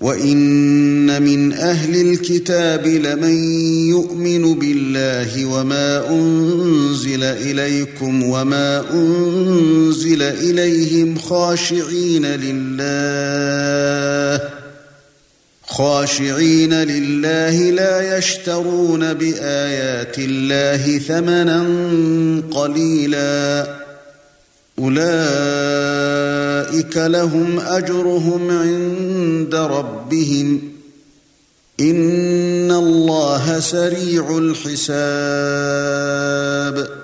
وَإِنَّ مِنْ أَهْلِ الْكِتَابِ لَمَن يُؤْمِنُ بِاللَّهِ وَمَا أُنْزِلَ إِلَيْكُمْ وَمَا أُنْزِلَ إِلَيْهِمْ خاشعين لله لا يشترون بآيات الله ثمنا قليلا أولئك لهم أجرهم عند ربهم إن الله سريع الحساب